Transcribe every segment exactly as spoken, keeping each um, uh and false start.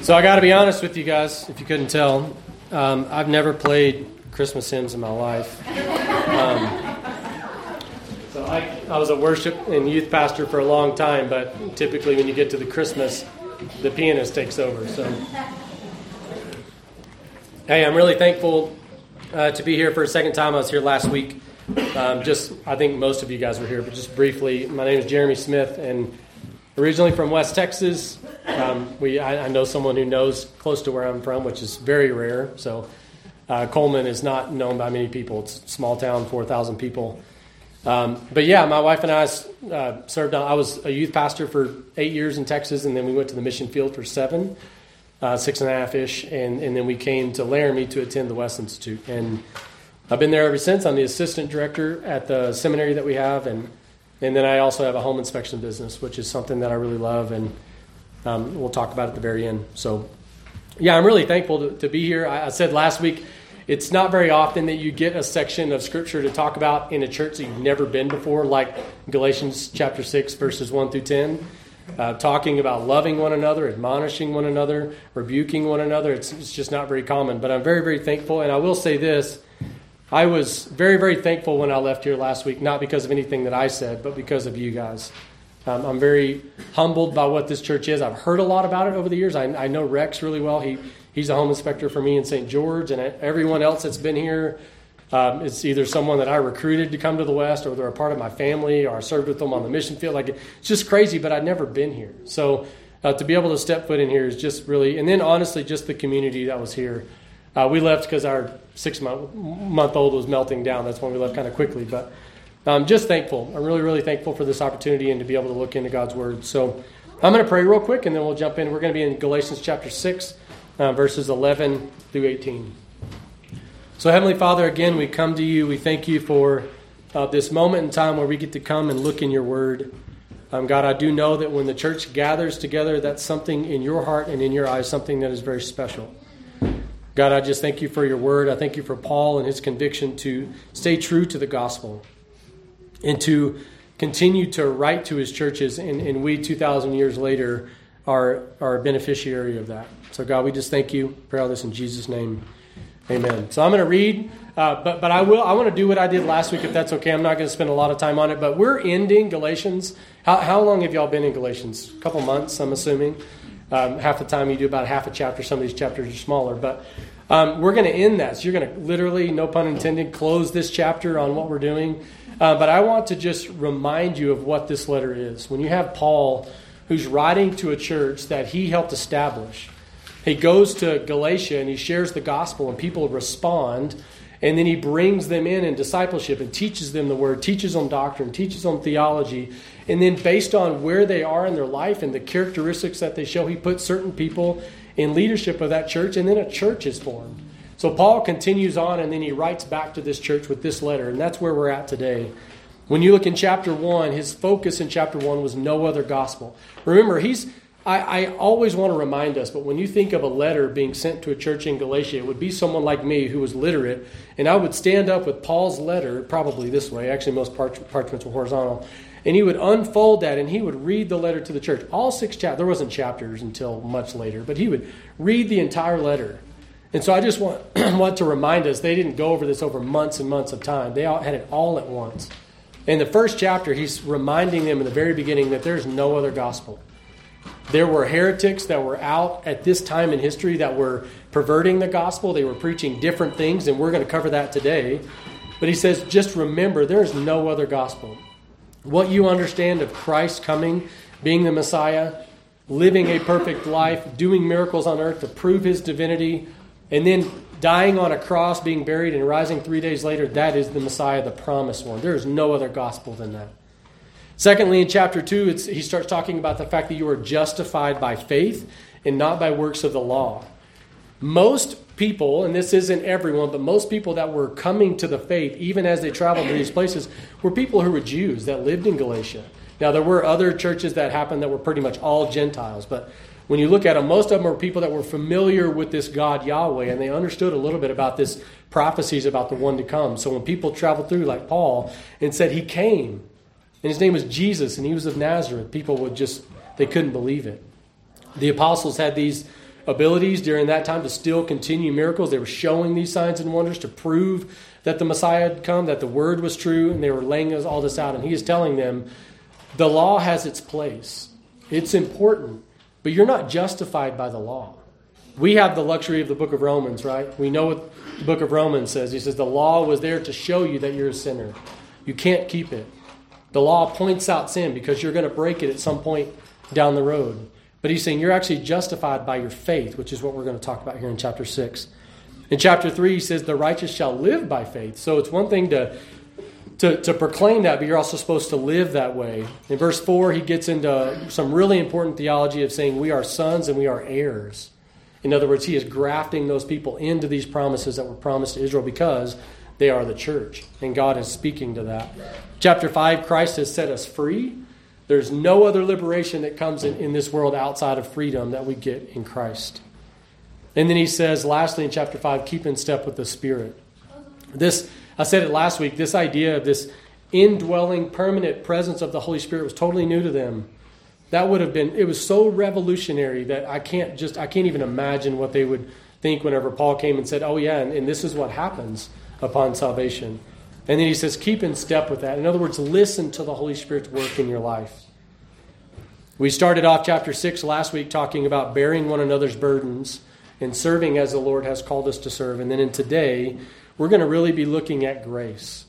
So I got to be honest with you guys, if you couldn't tell, um, I've never played Christmas hymns in my life. Um, so I, I was a worship and youth pastor for a long time, but typically when you get to the Christmas, the pianist takes over. So, hey, I'm really thankful uh, to be here for a second time. I was here last week. Um, just, I think most of you guys were here, but just briefly, my name is Jeremy Smith, and originally from West Texas. Um, we I, I know someone who knows close to where I'm from, which is very rare. So uh, Coleman is not known by many people. It's a small town, four thousand people. Um, but yeah, my wife and I uh, served on, I was a youth pastor for eight years in Texas, and then we went to the mission field for seven, uh, six and a half-ish, and, and then we came to Laramie to attend the West Institute. And I've been there ever since. I'm the assistant director at the seminary that we have, and and then I also have a home inspection business, which is something that I really love, and um, we'll talk about at the very end. So, yeah, I'm really thankful to, to be here. I, I said last week, it's not very often that you get a section of Scripture to talk about in a church that you've never been before, like Galatians chapter six, verses one through ten, uh, talking about loving one another, admonishing one another, rebuking one another. It's, it's just not very common, but I'm very, very thankful, and I will say this. I was very, very thankful when I left here last week, not because of anything that I said, but because of you guys. Um, I'm very humbled by what this church is. I've heard a lot about it over the years. I, I know Rex really well. He He's a home inspector for me in Saint George, and everyone else that's been here, um, it's either someone that I recruited to come to the West, or they're a part of my family, or I served with them on the mission field. Like, it's just crazy, but I'd never been here. So uh, to be able to step foot in here is just really, and then honestly, just the community that was here. Uh, we left because our six-month-old was melting down. That's when we left kind of quickly. But I'm just thankful. I'm really, really thankful for this opportunity and to be able to look into God's Word. So I'm going to pray real quick, and then we'll jump in. We're going to be in Galatians chapter six, uh, verses eleven through eighteen. So Heavenly Father, again, we come to you. We thank you for uh, this moment in time where we get to come and look in your Word. Um, God, I do know that when the church gathers together, that's something in your heart and in your eyes, something that is very special. God, I just thank you for your word. I thank you for Paul and his conviction to stay true to the gospel and to continue to write to his churches. And, and we, two thousand years later, are, are a beneficiary of that. So, God, we just thank you. Pray all this in Jesus' name. Amen. So I'm going to read, uh, but but I will. I want to do what I did last week, if that's okay. I'm not going to spend a lot of time on it, but we're ending Galatians. How, how long have y'all been in Galatians? A couple months, I'm assuming. Um, half the time you do about half a chapter. Some of these chapters are smaller. But um, we're going to end that. So you're going to literally, no pun intended, close this chapter on what we're doing. Uh, but I want to just remind you of what this letter is. When you have Paul, who's writing to a church that he helped establish, he goes to Galatia and he shares the gospel and people respond. And then he brings them in in discipleship and teaches them the word, teaches them doctrine, teaches them theology. And then based on where they are in their life and the characteristics that they show, he puts certain people in leadership of that church, and then a church is formed. So Paul continues on, and then he writes back to this church with this letter, and that's where we're at today. When you look in chapter one, his focus in chapter one was no other gospel. Remember, he's I, I always want to remind us, but when you think of a letter being sent to a church in Galatia, it would be someone like me who was literate, and I would stand up with Paul's letter, probably this way. Actually, most parch- parchments were horizontal. And he would unfold that, and he would read the letter to the church. All six chapters. There wasn't chapters until much later, but he would read the entire letter. And so I just want, want to remind us, they didn't go over this over months and months of time. They all had it all at once. In the first chapter, he's reminding them in the very beginning that there's no other gospel. There were heretics that were out at this time in history that were perverting the gospel. They were preaching different things, and we're going to cover that today. But he says, just remember, there is no other gospel. What you understand of Christ coming, being the Messiah, living a perfect life, doing miracles on earth to prove his divinity, and then dying on a cross, being buried, and rising three days later, that is the Messiah, the promised one. There is no other gospel than that. Secondly, in chapter two, it's, he starts talking about the fact that you are justified by faith and not by works of the law. Most people, and this isn't everyone, but most people that were coming to the faith, even as they traveled to these places, were people who were Jews that lived in Galatia. Now, there were other churches that happened that were pretty much all Gentiles, but when you look at them, most of them were people that were familiar with this God Yahweh, and they understood a little bit about this prophecies about the one to come. So when people traveled through, like Paul, and said he came, and his name was Jesus, and he was of Nazareth, people would just, they couldn't believe it. The apostles had these abilities during that time to still continue miracles. They were showing these signs and wonders to prove that the Messiah had come, that the word was true, and they were laying all this out. And he is telling them, the law has its place. It's important, but you're not justified by the law. We have the luxury of the book of Romans, right? We know what the book of Romans says. He says the law was there to show you that you're a sinner. You can't keep it. The law points out sin because you're going to break it at some point down the road. But he's saying you're actually justified by your faith, which is what we're going to talk about here in chapter six. In chapter three, he says the righteous shall live by faith. So it's one thing to, to, to proclaim that, but you're also supposed to live that way. In verse four, he gets into some really important theology of saying we are sons and we are heirs. In other words, he is grafting those people into these promises that were promised to Israel because they are the church, and God is speaking to that. Chapter five, Christ has set us free. There's no other liberation that comes in, in this world outside of freedom that we get in Christ. And then he says, lastly in chapter five, keep in step with the Spirit. This, I said it last week, this idea of this indwelling, permanent presence of the Holy Spirit was totally new to them. That would have been, it was so revolutionary that I can't just, I can't even imagine what they would think whenever Paul came and said, oh yeah, and, and this is what happens upon salvation. And then he says, keep in step with that. In other words, listen to the Holy Spirit's work in your life. We started off chapter six last week talking about bearing one another's burdens and serving as the Lord has called us to serve. And then in today, we're going to really be looking at grace.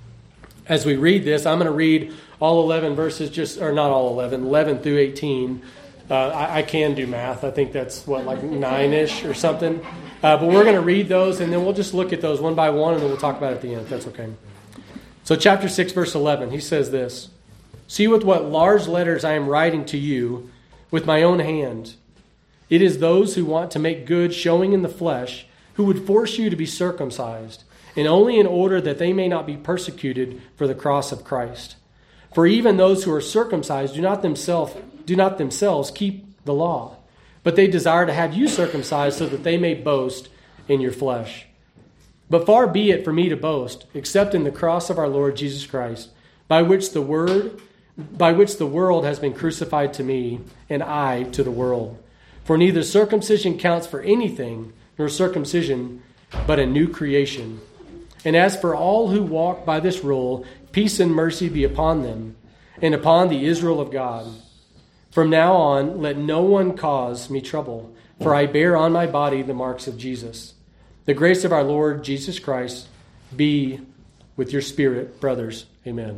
As we read this, I'm going to read all eleven verses, just or not all eleven, eleven through eighteen. Uh, I, I can do math. I think that's, what, like nine-ish or something. Uh, but we're going to read those, and then we'll just look at those one by one, and then we'll talk about it at the end, if that's okay. So chapter six, verse eleven, he says this, see with what large letters I am writing to you with my own hand. It is those who want to make good showing in the flesh who would force you to be circumcised, and only in order that they may not be persecuted for the cross of Christ. For even those who are circumcised do not themselves do not themselves keep the law, but they desire to have you circumcised so that they may boast in your flesh. But far be it for me to boast, except in the cross of our Lord Jesus Christ, by which the word, by which the world has been crucified to me, and I to the world. For neither circumcision counts for anything, nor circumcision, but a new creation. And as for all who walk by this rule, peace and mercy be upon them, and upon the Israel of God. From now on, let no one cause me trouble, for I bear on my body the marks of Jesus. The grace of our Lord Jesus Christ be with your spirit, brothers. Amen.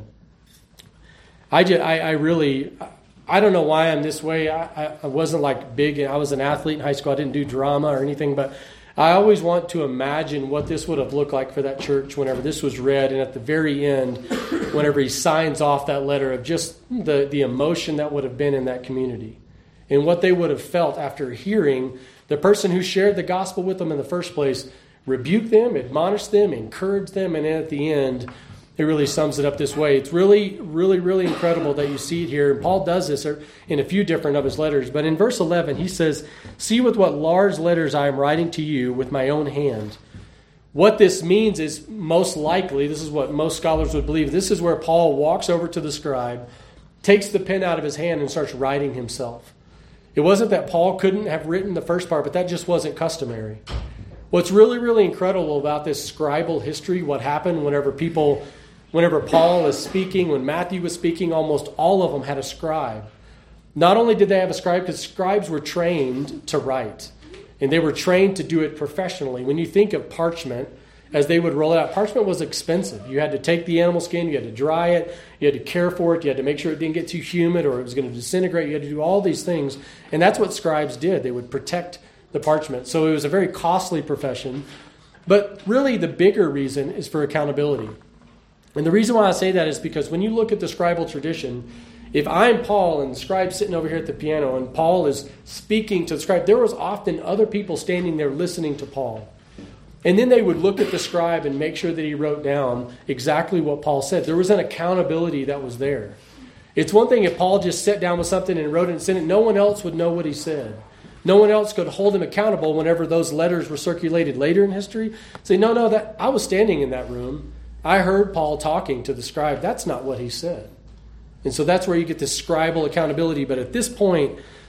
I, just, I, I really, I don't know why I'm this way. I, I wasn't like big. I was an athlete in high school. I didn't do drama or anything, but I always want to imagine what this would have looked like for that church whenever this was read. And at the very end, whenever he signs off that letter, of just the, the emotion that would have been in that community and what they would have felt after hearing the person who shared the gospel with them in the first place rebuke them, admonish them, encourage them. And then at the end, it really sums it up this way. It's really, really, really incredible that you see it here. And Paul does this in a few different of his letters. But in verse eleven, he says, see with what large letters I am writing to you with my own hand. What this means is most likely, this is what most scholars would believe, this is where Paul walks over to the scribe, takes the pen out of his hand and starts writing himself. It wasn't that Paul couldn't have written the first part, but that just wasn't customary. What's really, really incredible about this scribal history, what happened whenever people... Whenever Paul is speaking, when Matthew was speaking, almost all of them had a scribe. Not only did they have a scribe, because scribes were trained to write, and they were trained to do it professionally. When you think of parchment, as they would roll it out, parchment was expensive. You had to take the animal skin, you had to dry it, you had to care for it, you had to make sure it didn't get too humid or it was going to disintegrate. You had to do all these things, and that's what scribes did. They would protect the parchment. So it was a very costly profession. But really the bigger reason is for accountability. And the reason why I say that is because when you look at the scribal tradition, if I'm Paul and the scribe's sitting over here at the piano and Paul is speaking to the scribe, there was often other people standing there listening to Paul. And then they would look at the scribe and make sure that he wrote down exactly what Paul said. There was an accountability that was there. It's one thing if Paul just sat down with something and wrote it and sent it, no one else would know what he said. No one else could hold him accountable whenever those letters were circulated later in history. Say, no, no, that I was standing in that room. I heard Paul talking to the scribe. That's not what he said. And so that's where you get this scribal accountability. But at this point,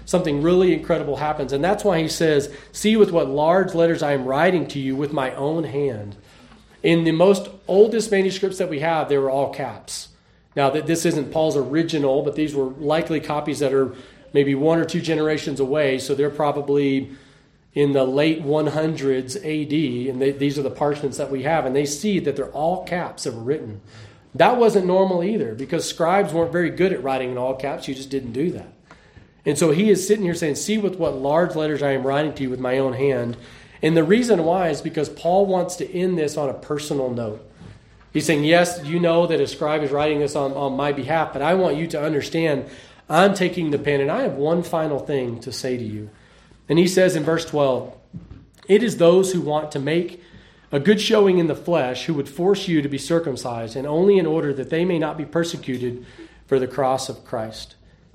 something really incredible happens. And that's why he says, see with what large letters I am writing to you with my own hand. In the most oldest manuscripts that we have, they were all caps. Now, that this isn't Paul's original, but these were likely copies that are maybe one or two generations away, so they're probably in the late hundreds A D, and they, these are the parchments that we have, and they see that they're all caps that were written. That wasn't normal either, because scribes weren't very good at writing in all caps. You just didn't do that. And so he is sitting here saying, see with what large letters I am writing to you with my own hand. And the reason why is because Paul wants to end this on a personal note. He's saying, yes, you know that a scribe is writing this on, on my behalf, but I want you to understand I'm taking the pen, and I have one final thing to say to you. And he says in verse twelve, it is those who want to make a good showing in the flesh who would force you to be circumcised, and only in order that they may not be persecuted for the cross of Christ.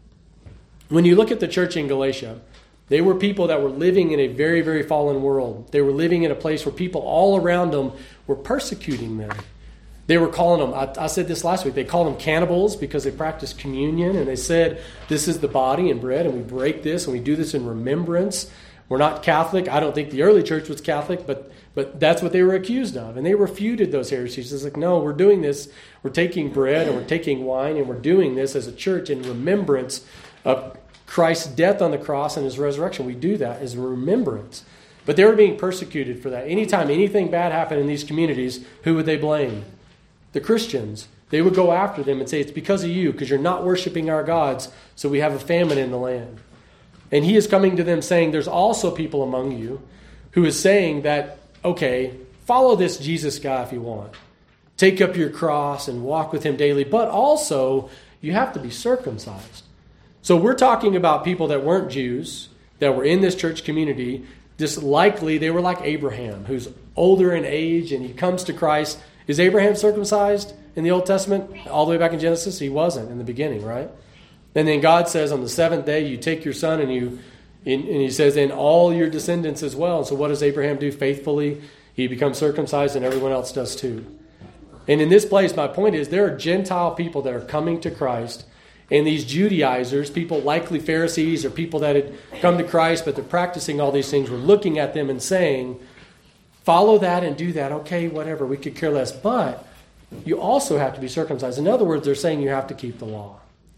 When you look at the church in Galatia, they were people that were living in a very, very fallen world. They were living in a place where people all around them were persecuting them. They were calling them, I, I said this last week, they called them cannibals because they practiced communion, and they said, this is the body and bread, and we break this, and we do this in remembrance. We're not Catholic. I don't think the early church was Catholic, but but that's what they were accused of. And they refuted those heresies. It's like, no, we're doing this. We're taking bread and we're taking wine, and we're doing this as a church in remembrance of Christ's death on the cross and his resurrection. We do that as a remembrance. But they were being persecuted for that. Anytime anything bad happened in these communities, who would they blame? The Christians. They would go after them and say, it's because of you, because you're not worshiping our gods, so we have a famine in the land. And he is coming to them saying, there's also people among you who is saying that, okay, follow this Jesus guy if you want. Take up your cross and walk with him daily, but also you have to be circumcised. So we're talking about people that weren't Jews, that were in this church community. Just likely they were like Abraham, who's older in age, and he comes to Christ. Is Abraham circumcised in the Old Testament? All the way back in Genesis? He wasn't in the beginning, right? And then God says on the seventh day, you take your son and you, and he says, and all your descendants as well. So what does Abraham do faithfully? He becomes circumcised, and everyone else does too. And in this place, my point is, there are Gentile people that are coming to Christ, and these Judaizers, people likely Pharisees or people that had come to Christ, but they're practicing all these things, were looking at them and saying, follow that and do that. Okay, whatever, we could care less. But you also have to be circumcised. In other words, they're saying you have to keep the law.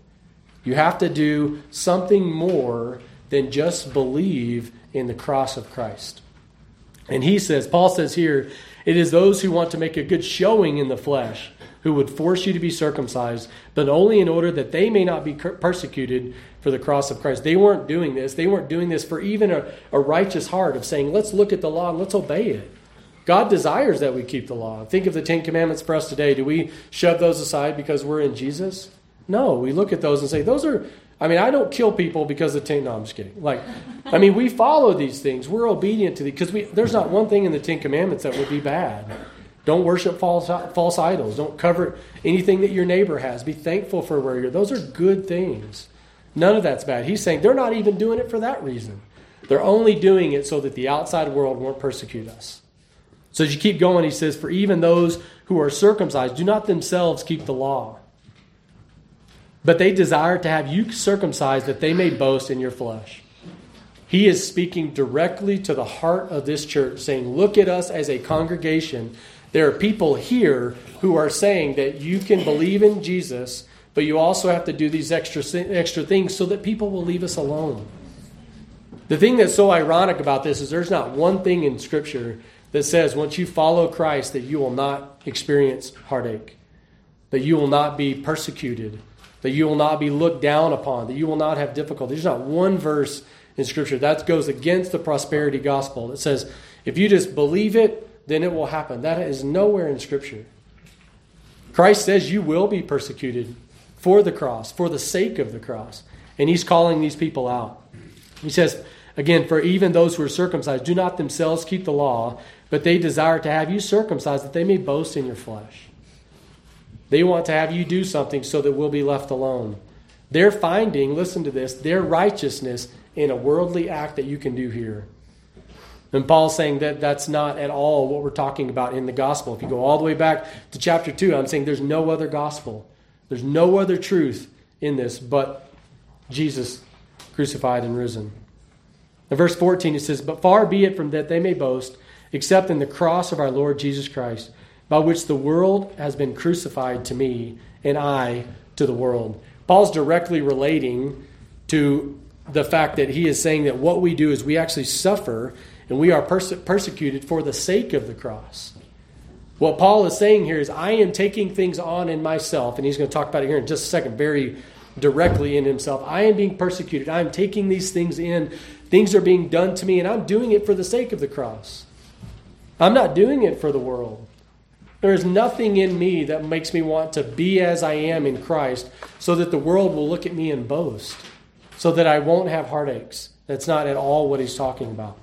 You have to do something more than just believe in the cross of Christ. And he says, Paul says here, it is those who want to make a good showing in the flesh who would force you to be circumcised, but only in order that they may not be persecuted for the cross of Christ. They weren't doing this. They weren't doing this for even a, a righteous heart of saying, let's look at the law and let's obey it. God desires that we keep the law. Think of the Ten Commandments for us today. Do we shove those aside because we're in Jesus? No, we look at those and say, those are, I mean, I don't kill people because of the Ten, no, I'm just kidding. Like, I mean, we follow these things. We're obedient to these, because we, there's not one thing in the Ten Commandments that would be bad. Don't worship false, false idols. Don't cover anything that your neighbor has. Be thankful for where you're. Those are good things. None of that's bad. He's saying they're not even doing it for that reason. They're only doing it so that the outside world won't persecute us. So as you keep going, he says, for even those who are circumcised do not themselves keep the law, but they desire to have you circumcised that they may boast in your flesh. He is speaking directly to the heart of this church, saying, look at us as a congregation. There are people here who are saying that you can believe in Jesus, but you also have to do these extra extra things so that people will leave us alone. The thing that's so ironic about this is there's not one thing in Scripture that says once you follow Christ that you will not experience heartache, that you will not be persecuted, that you will not be looked down upon, that you will not have difficulty. There's not one verse in Scripture that goes against the prosperity gospel that says if you just believe it, then it will happen. That is nowhere in Scripture. Christ says you will be persecuted for the cross, for the sake of the cross. And he's calling these people out. He says, again, for even those who are circumcised do not themselves keep the law, but they desire to have you circumcised that they may boast in your flesh. They want to have you do something so that we'll be left alone. They're finding, listen to this, their righteousness in a worldly act that you can do here. And Paul's saying that that's not at all what we're talking about in the gospel. If you go all the way back to chapter two, I'm saying there's no other gospel. There's no other truth in this but Jesus crucified and risen. In verse fourteen, it says, "But far be it from that they may boast, except in the cross of our Lord Jesus Christ, by which the world has been crucified to me, and I to the world." Paul's directly relating to the fact that he is saying that what we do is we actually suffer and we are perse- persecuted for the sake of the cross. What Paul is saying here is, I am taking things on in myself, and he's going to talk about it here in just a second, very directly in himself. I am being persecuted. I am taking these things in. Things are being done to me, and I'm doing it for the sake of the cross. I'm not doing it for the world. There is nothing in me that makes me want to be as I am in Christ so that the world will look at me and boast, so that I won't have heartaches. That's not at all what he's talking about.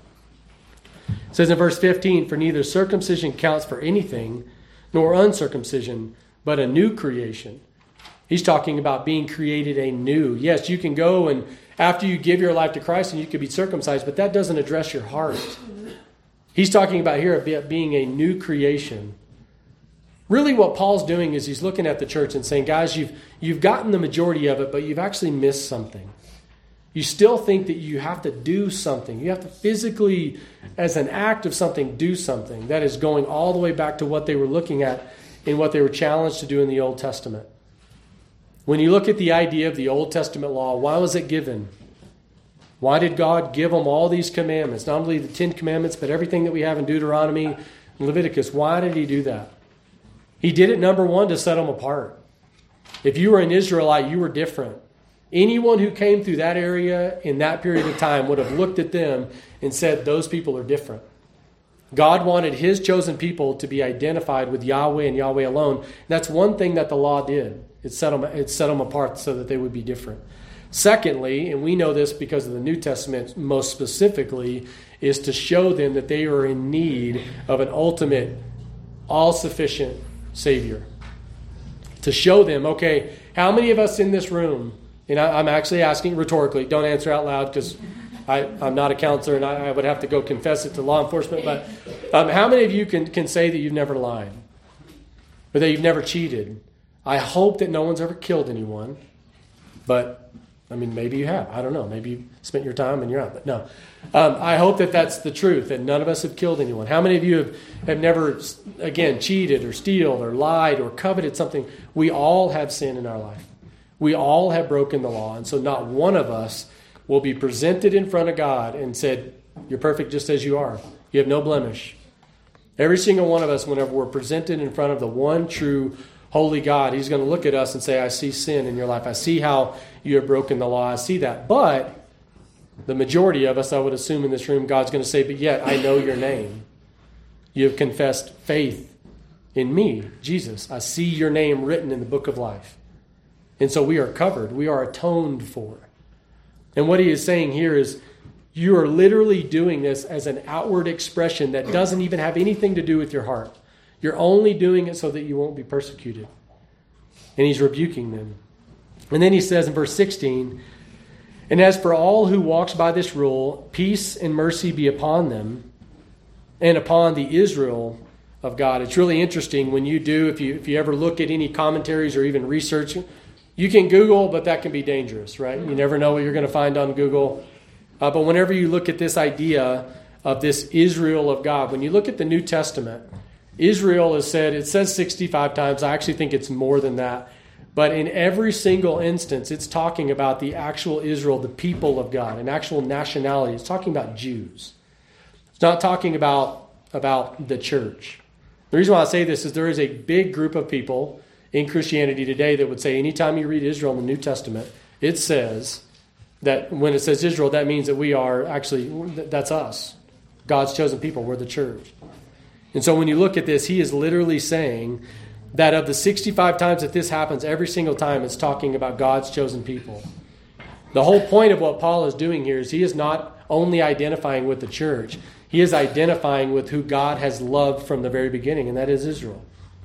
It says in verse fifteen, "For neither circumcision counts for anything, nor uncircumcision, but a new creation." He's talking about being created anew. Yes, you can go and after you give your life to Christ and you can be circumcised, but that doesn't address your heart. He's talking about here about being a new creation. Really what Paul's doing is he's looking at the church and saying, guys, you've, you've gotten the majority of it, but you've actually missed something. You still think that you have to do something. You have to physically, as an act of something, do something. That is going all the way back to what they were looking at in what they were challenged to do in the Old Testament. When you look at the idea of the Old Testament law, why was it given? Why did God give them all these commandments? Not only the Ten Commandments, but everything that we have in Deuteronomy and Leviticus. Why did he do that? He did it, number one, to set them apart. If you were an Israelite, you were different. Anyone who came through that area in that period of time would have looked at them and said, those people are different. God wanted his chosen people to be identified with Yahweh and Yahweh alone. That's one thing that the law did. It set them, it set them apart so that they would be different. Secondly, and we know this because of the New Testament most specifically, is to show them that they are in need of an ultimate, all-sufficient Savior. To show them, okay, how many of us in this room, and I, I'm actually asking rhetorically, don't answer out loud because I'm not a counselor and I, I would have to go confess it to law enforcement, but um, how many of you can, can say that you've never lied? Or that you've never cheated? I hope that no one's ever killed anyone, but I mean, maybe you have. I don't know. Maybe you spent your time and you're out. But no. Um, I hope that that's the truth, that none of us have killed anyone. How many of you have, have never, again, cheated or stealed or lied or coveted something? We all have sin in our life. We all have broken the law. And so not one of us will be presented in front of God and said, you're perfect just as you are. You have no blemish. Every single one of us, whenever we're presented in front of the one true holy God, he's going to look at us and say, I see sin in your life. I see how you have broken the law. I see that. But the majority of us, I would assume in this room, God's going to say, but yet I know your name. You have confessed faith in me, Jesus. I see your name written in the book of life. And so we are covered. We are atoned for. And what he is saying here is you are literally doing this as an outward expression that doesn't even have anything to do with your heart. You're only doing it so that you won't be persecuted. And he's rebuking them. And then he says in verse sixteen, and as for all who walks by this rule, peace and mercy be upon them and upon the Israel of God. It's really interesting when you do, if you if you ever look at any commentaries or even research, you can Google, but that can be dangerous, right? You never know what you're going to find on Google. Uh, but whenever you look at this idea of this Israel of God, when you look at the New Testament, Israel is said, it says sixty-five times. I actually think it's more than that. But in every single instance, it's talking about the actual Israel, the people of God, an actual nationality. It's talking about Jews. It's not talking about, about the church. The reason why I say this is there is a big group of people in Christianity today that would say anytime you read Israel in the New Testament, it says that when it says Israel, that means that we are actually, that's us. God's chosen people. We're the church. And so when you look at this, he is literally saying that of the sixty-five times that this happens, every single time it's talking about God's chosen people. The whole point of what Paul is doing here is he is not only identifying with the church, he is identifying with who God has loved from the very beginning, and that is Israel.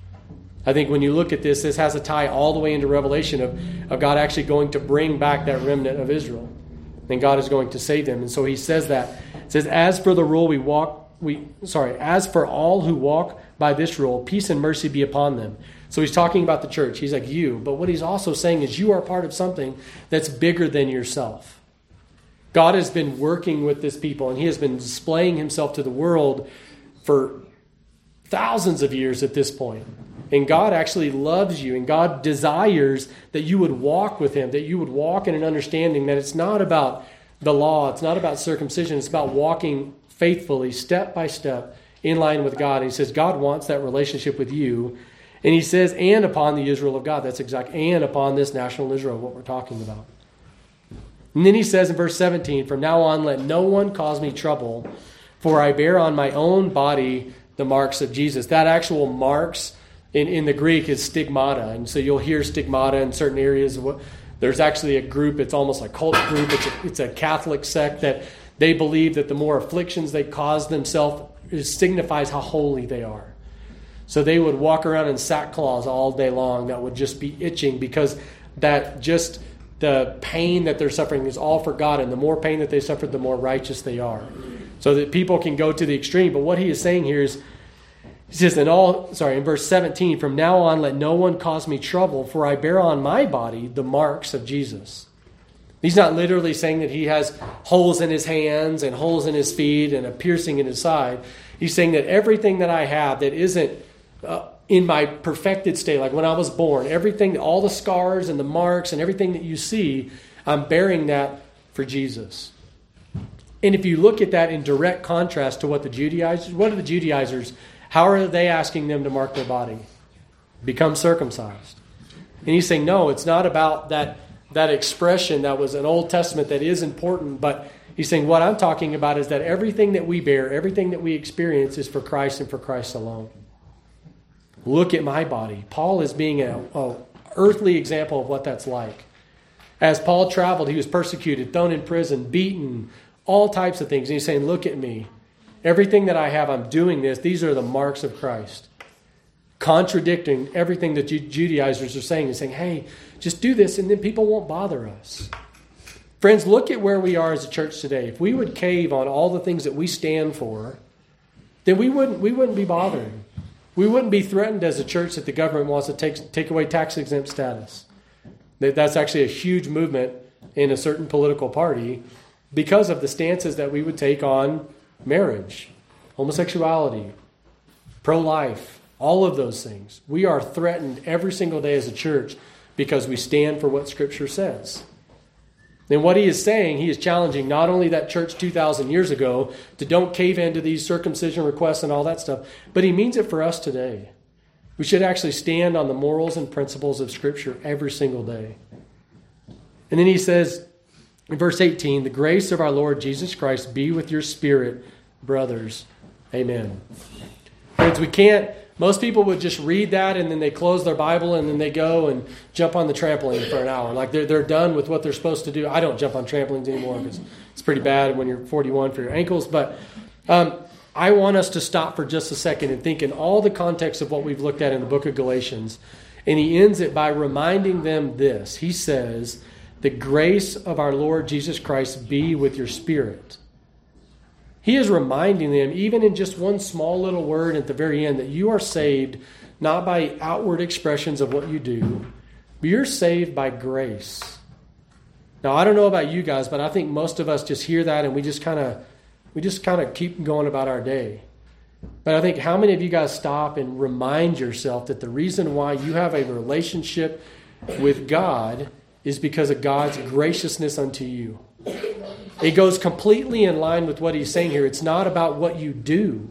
I think when you look at this, this has a tie all the way into Revelation of, of God actually going to bring back that remnant of Israel. And God is going to save them. And so he says that. It says, as for the rule we walk, we sorry, as for all who walk by this rule, peace and mercy be upon them. So he's talking about the church. He's like you. But what he's also saying is you are part of something that's bigger than yourself. God has been working with this people, and he has been displaying himself to the world for thousands of years at this point. And God actually loves you, and God desires that you would walk with him, that you would walk in an understanding that it's not about the law, it's not about circumcision, it's about walking faithfully, step by step, in line with God. And he says God wants that relationship with you. And he says, and upon the Israel of God. That's exact, and upon this national Israel, what we're talking about. And then he says in verse seventeen, from now on, let no one cause me trouble, for I bear on my own body the marks of Jesus. That actual marks in, in the Greek is stigmata. And so you'll hear stigmata in certain areas. There's actually a group, it's almost a cult group. It's a, it's a Catholic sect that they believe that the more afflictions they cause themselves, it signifies how holy they are. So they would walk around in sackcloths all day long that would just be itching, because that just the pain that they're suffering is all for God, and the more pain that they suffer, the more righteous they are. So that people can go to the extreme. But what he is saying here is, he says in all, sorry, in verse seventeen, from now on let no one cause me trouble, for I bear on my body the marks of Jesus. He's not literally saying that he has holes in his hands and holes in his feet and a piercing in his side. He's saying that everything that I have that isn't uh, in my perfected state, like when I was born, everything, all the scars and the marks and everything that you see, I'm bearing that for Jesus. And if you look at that in direct contrast to what the Judaizers, what are the Judaizers, how are they asking them to mark their body? Become circumcised. And he's saying, no, it's not about that, that expression that was an Old Testament that is important, but he's saying what I'm talking about is that everything that we bear, everything that we experience is for Christ and for Christ alone. Look at my body. Paul is being an earthly example of what that's like. As Paul traveled, he was persecuted, thrown in prison, beaten, all types of things. And he's saying, look at me. Everything that I have, I'm doing this. These are the marks of Christ. Contradicting everything that Judaizers are saying and saying, hey, just do this and then people won't bother us. Friends, look at where we are as a church today. If we would cave on all the things that we stand for, then we wouldn't, we wouldn't be bothered. We wouldn't be threatened as a church that the government wants to take, take away tax-exempt status. That's actually a huge movement in a certain political party because of the stances that we would take on marriage, homosexuality, pro-life, all of those things. We are threatened every single day as a church because we stand for what Scripture says. And what he is saying, he is challenging not only that church two thousand years ago to don't cave into these circumcision requests and all that stuff, but he means it for us today. We should actually stand on the morals and principles of Scripture every single day. And then he says in verse eighteen, the grace of our Lord Jesus Christ be with your spirit, brothers. Amen. Friends, we can't, most people would just read that and then they close their Bible and then they go and jump on the trampoline for an hour. Like they're, they're done with what they're supposed to do. I don't jump on trampolines anymore because it's pretty bad when you're forty-one for your ankles. But um, I want us to stop for just a second and think in all the context of what we've looked at in the book of Galatians. And he ends it by reminding them this. He says, the grace of our Lord Jesus Christ be with your spirit. He is reminding them, even in just one small little word at the very end, that you are saved not by outward expressions of what you do, but you're saved by grace. Now, I don't know about you guys, but I think most of us just hear that and we just kind of we just kind of keep going about our day. But I think how many of you guys stop and remind yourself that the reason why you have a relationship with God is because of God's graciousness unto you. It goes completely in line with what he's saying here. It's not about what you do.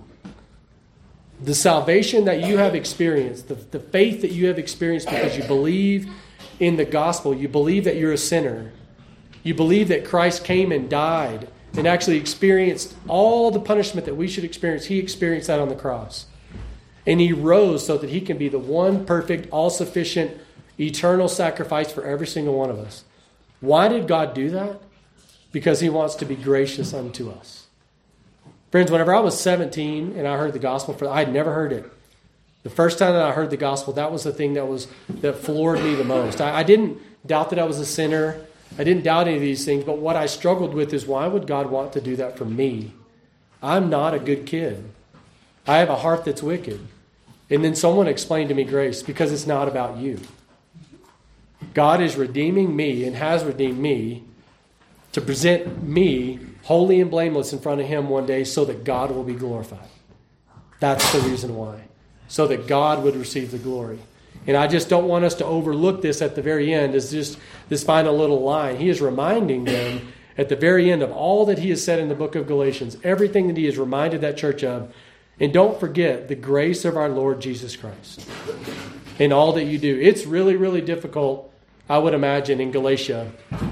The salvation that you have experienced, the, the faith that you have experienced because you believe in the gospel, you believe that you're a sinner, you believe that Christ came and died and actually experienced all the punishment that we should experience. He experienced that on the cross. And he rose so that he can be the one perfect, all-sufficient, eternal sacrifice for every single one of us. Why did God do that? Because he wants to be gracious unto us. Friends, whenever I was seventeen and I heard the gospel, for I had never heard it. The first time that I heard the gospel, that was the thing that was that floored me the most. I, I didn't doubt that I was a sinner. I didn't doubt any of these things. But what I struggled with is, why would God want to do that for me? I'm not a good kid. I have a heart that's wicked. And then someone explained to me grace, because it's not about you. God is redeeming me and has redeemed me to present me holy and blameless in front of him one day so that God will be glorified. That's the reason why. So that God would receive the glory. And I just don't want us to overlook this at the very end as just this final little line. He is reminding them at the very end of all that he has said in the book of Galatians, everything that he has reminded that church of. And don't forget the grace of our Lord Jesus Christ in all that you do. It's really, really difficult, I would imagine, in Galatia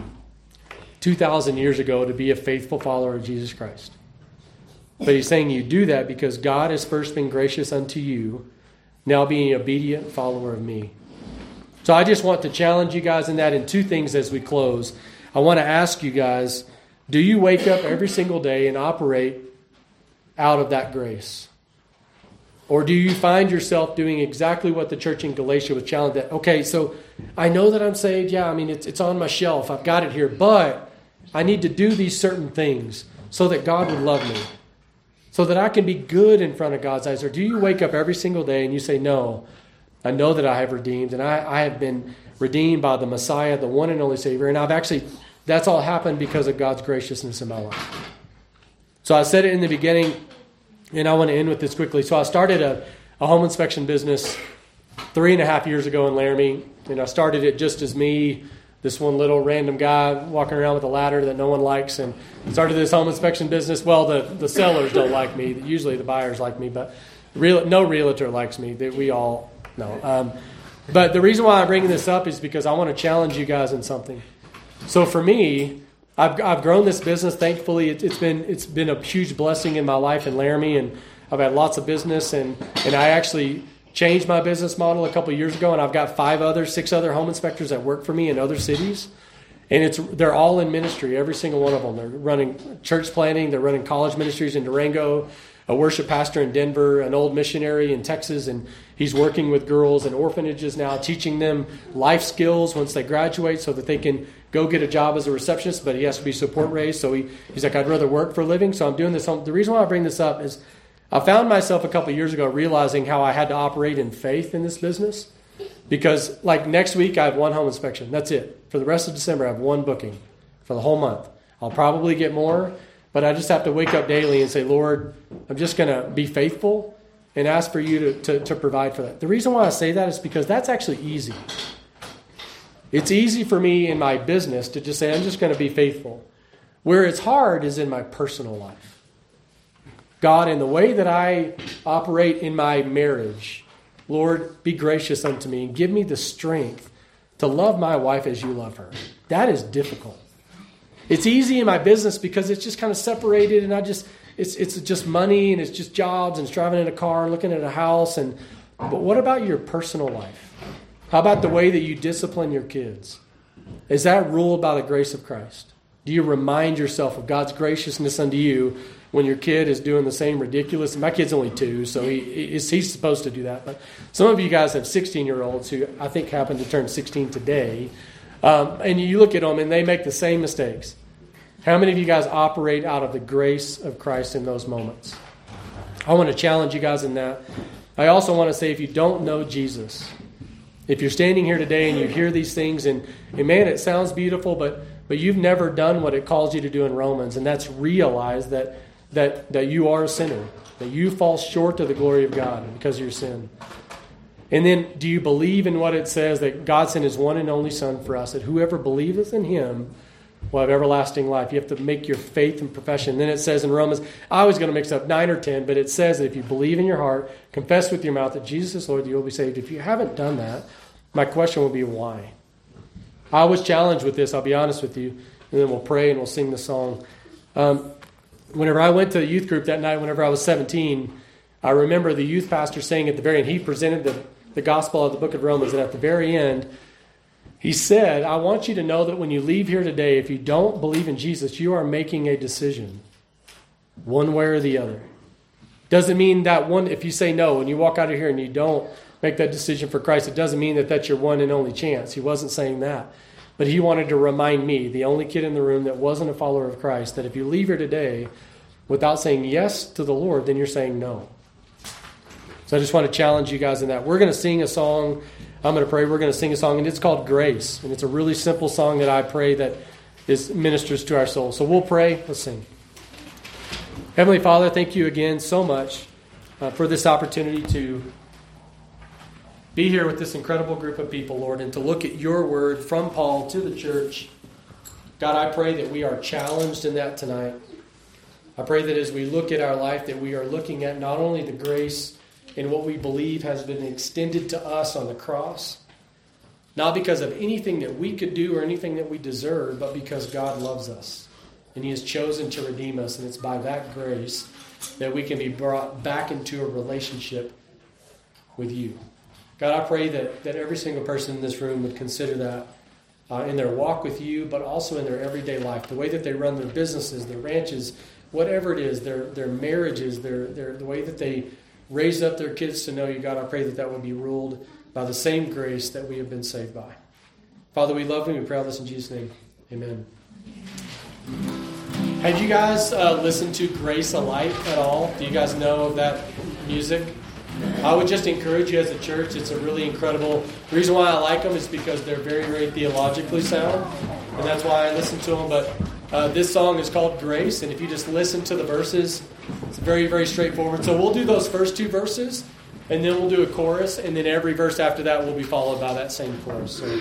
two thousand years ago to be a faithful follower of Jesus Christ. But he's saying you do that because God has first been gracious unto you, now being an obedient follower of me. So I just want to challenge you guys in that in two things as we close. I want to ask you guys, do you wake up every single day and operate out of that grace? Or do you find yourself doing exactly what the church in Galatia was challenged that, okay, so I know that I'm saved. Yeah, I mean, it's, it's on my shelf. I've got it here. But I need to do these certain things so that God would love me, so that I can be good in front of God's eyes. Or do you wake up every single day and you say, no, I know that I have redeemed, and I, I have been redeemed by the Messiah, the one and only Savior, and I've actually, that's all happened because of God's graciousness in my life. So I said it in the beginning, and I want to end with this quickly. So I started a, a home inspection business three and a half years ago in Laramie, and I started it just as me, this one little random guy walking around with a ladder that no one likes, and started this home inspection business. Well, the, the sellers don't like me. Usually the buyers like me, but real, no realtor likes me. That we all know. Um, but the reason why I'm bringing this up is because I want to challenge you guys in something. So for me, I've, I've grown this business. Thankfully, it, it's been it's been a huge blessing in my life in Laramie, and I've had lots of business, and, and I actually changed my business model a couple of years ago, and I've got five other, six other home inspectors that work for me in other cities, and it's they're all in ministry, every single one of them. They're running church planting, they're running college ministries in Durango, a worship pastor in Denver, an old missionary in Texas, and he's working with girls in orphanages now, teaching them life skills once they graduate so that they can go get a job as a receptionist, but he has to be support raised, so he, he's like, I'd rather work for a living, so I'm doing this. The reason why I bring this up is I found myself a couple of years ago realizing how I had to operate in faith in this business, because like next week I have one home inspection. That's it. For the rest of December I have one booking for the whole month. I'll probably get more, but I just have to wake up daily and say, Lord, I'm just going to be faithful and ask for you to, to, to provide for that. The reason why I say that is because that's actually easy. It's easy for me in my business to just say, I'm just going to be faithful. Where it's hard is in my personal life. God, in the way that I operate in my marriage, Lord, be gracious unto me and give me the strength to love my wife as you love her. That is difficult. It's easy in my business because it's just kind of separated, and I just it's it's just money, and it's just jobs, and it's driving in a car, looking at a house. And but what about your personal life? How about the way that you discipline your kids? Is that ruled by the grace of Christ? Do you remind yourself of God's graciousness unto you when your kid is doing the same ridiculous? My kid's only two, so he he's, he's supposed to do that. But some of you guys have sixteen-year-olds who I think happen to turn sixteen today. Um, and you look at them and they make the same mistakes. How many of you guys operate out of the grace of Christ in those moments? I want to challenge you guys in that. I also want to say, if you don't know Jesus, if you're standing here today and you hear these things and, and man, it sounds beautiful, but but you've never done what it calls you to do in Romans, and that's realize that that that you are a sinner, that you fall short of the glory of God because of your sin. And then, do you believe in what it says that God sent His one and only Son for us, that whoever believeth in Him will have everlasting life? You have to make your faith and profession. Then it says in Romans, I was going to mix up nine or ten, but it says that if you believe in your heart, confess with your mouth that Jesus is Lord, you will be saved. If you haven't done that, my question will be why? I was challenged with this, I'll be honest with you, and then we'll pray and we'll sing the song. Um, whenever I went to the youth group that night, whenever I was seventeen, I remember the youth pastor saying at the very end, he presented the, the gospel of the book of Romans, and at the very end, he said, I want you to know that when you leave here today, if you don't believe in Jesus, you are making a decision, one way or the other. Doesn't mean that one, if you say no, and you walk out of here and you don't make that decision for Christ, it doesn't mean that that's your one and only chance. He wasn't saying that. But he wanted to remind me, the only kid in the room that wasn't a follower of Christ, that if you leave here today without saying yes to the Lord, then you're saying no. So I just want to challenge you guys in that. We're going to sing a song. I'm going to pray. We're going to sing a song, and it's called Grace. And it's a really simple song that I pray that is ministers to our souls. So we'll pray. Let's sing. Heavenly Father, thank you again so much uh, for this opportunity to be here with this incredible group of people, Lord, and to look at your word from Paul to the church. God, I pray that we are challenged in that tonight. I pray that as we look at our life, that we are looking at not only the grace in what we believe has been extended to us on the cross, not because of anything that we could do or anything that we deserve, but because God loves us. And he has chosen to redeem us, and it's by that grace that we can be brought back into a relationship with you. God, I pray that, that every single person in this room would consider that uh, in their walk with you, but also in their everyday life, the way that they run their businesses, their ranches, whatever it is, their their marriages, their their the way that they raise up their kids to know you, God, I pray that that would be ruled by the same grace that we have been saved by. Father, we love you. We pray all this in Jesus' name. Amen. Had you guys uh, listened to Grace Alight at all? Do you guys know of that music? I would just encourage you as a church. It's a really incredible. The reason why I like them is because they're very, very theologically sound, and that's why I listen to them. But uh, this song is called Grace, and if you just listen to the verses, it's very, very straightforward. So we'll do those first two verses, and then we'll do a chorus, and then every verse after that will be followed by that same chorus. So.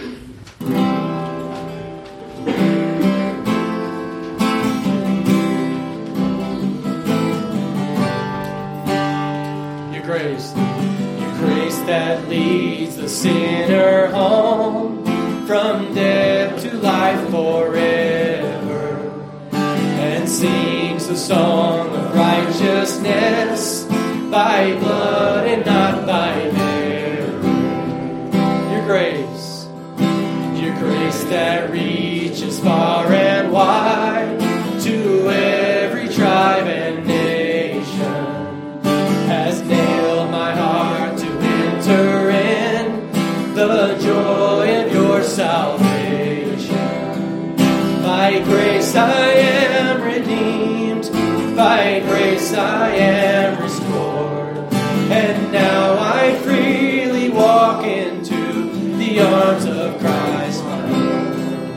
Grace, your grace that leads the sinner home from death to life forever, and sings the song of righteousness by blood and not by merit. Your grace, your grace that reaches far and wide to every tribe and nation, has nailed my heart to enter in the joy of your salvation. By grace I am redeemed, by grace I am restored, and now I freely walk into the arms of Christ my Lord.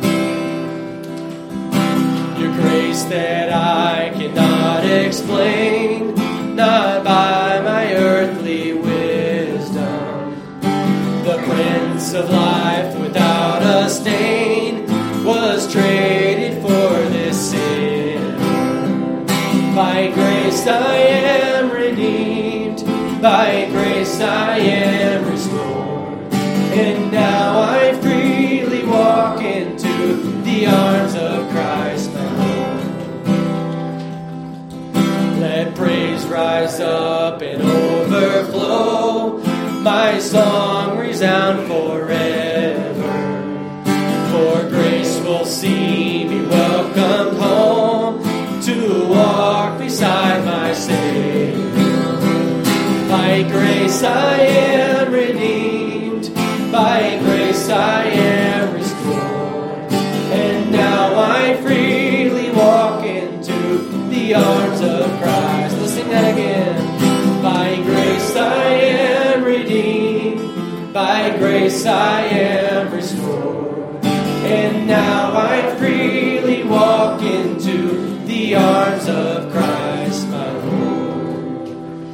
Your grace that I cannot explain, not by my earthly wisdom. The Prince of Life without a stain was traded for this sin. By grace I am redeemed, by grace I am restored, and now I freely walk into the arms of Christ my Lord. Let praise rise up and overflow, my song resound forever. For grace will see me welcomed home to walk beside my Savior. By grace I am redeemed, by grace I am restored, and now I freely walk into the arms of Christ. Let's sing that again. By grace I am redeemed, by grace I am restored, and now I freely walk into the arms of Christ my Lord.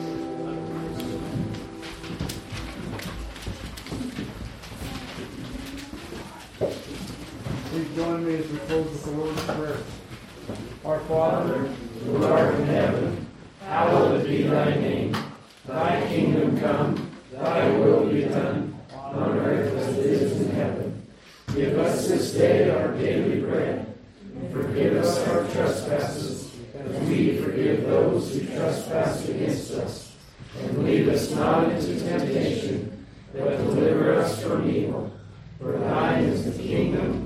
Please join me as we close with the Lord's Prayer. Our Father, who art in heaven, hallowed be thy name. Thy kingdom come, thy will be done, on earth as it is in heaven. Give us this day our daily bread, and forgive us our trespasses, as we forgive those who trespass against us. And lead us not into temptation, but deliver us from evil. For thine is the kingdom,